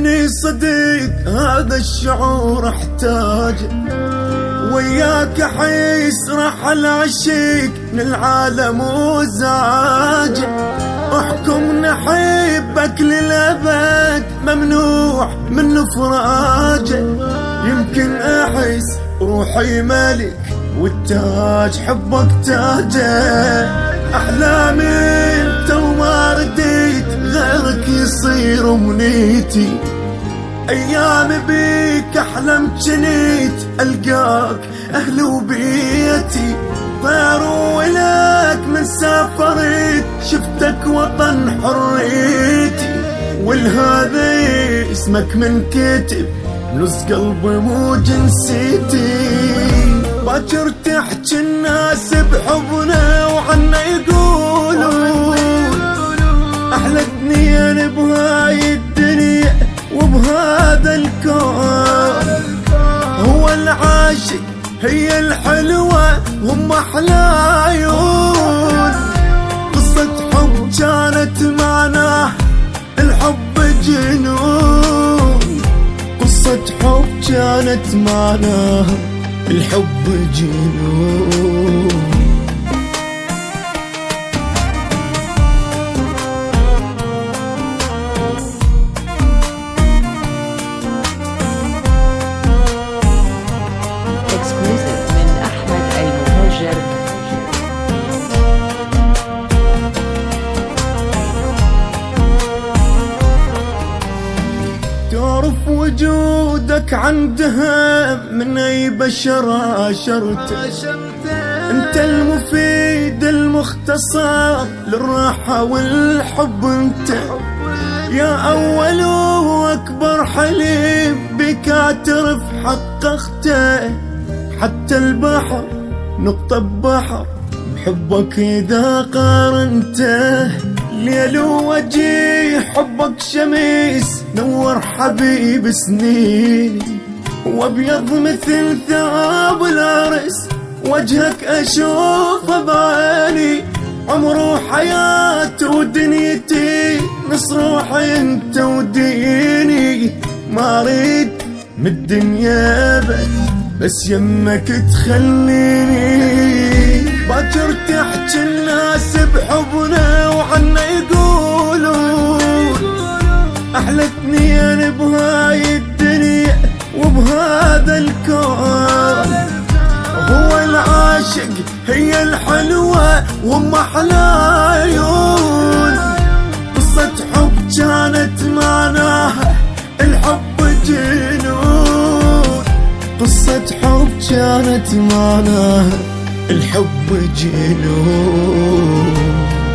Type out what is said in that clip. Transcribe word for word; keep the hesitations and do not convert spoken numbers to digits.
مني صديق هذا الشعور احتاجه، وياك احس راح العشيق للعالم وزعاجه، احكم نحبك للابد ممنوع من فراجه، يمكن احس روحي ملك والتاج حبك تاجه، احلامي انت وما رديت غيرك يصير امنيتي، ايام بيك احلم جنيت القاك اهلي وبيتي، طير ولك من سافرت شفتك وطن حريتي، والهذا اسمك من كتب نص قلبي مو جنسيتي، باكر تحكي الناس بحبنا وعنا يقولون احلى اثنين بهاي الدنيا وبهذا الكون، هو العاشق هي الحلوة هم احلى عيون، قصة حب كانت معناه الحب جنون، قصة حب كانت معناه الحب جنون. تعرف وجودك عندها من اي بشر عاشرته، انت المفيد المختصر للراحة والحب، انت يا اول واكبر حليم بك اعترف حققته، حتى البحر نقطة بحر بحبك اذا قارنته، ليل وجيه حبك شميس نور حبيب سنيني، وابيض مثل ثواب العرس وجهك اشوفه بعيني، عمر وحياتي ودنيتي نص روحي انت وديني، ما اريد من الدنيا بس بس يمك تخليني، باكر تحكي الناس بحبنا وعنا يقولون احلى اثنين بهاي الدنيا وبهذا الكون، هو العاشق هي الحلوة وهم احلى عيون، قصة حب كانت معناها الحب جنون، قصة حب كانت معناها الحب جنون.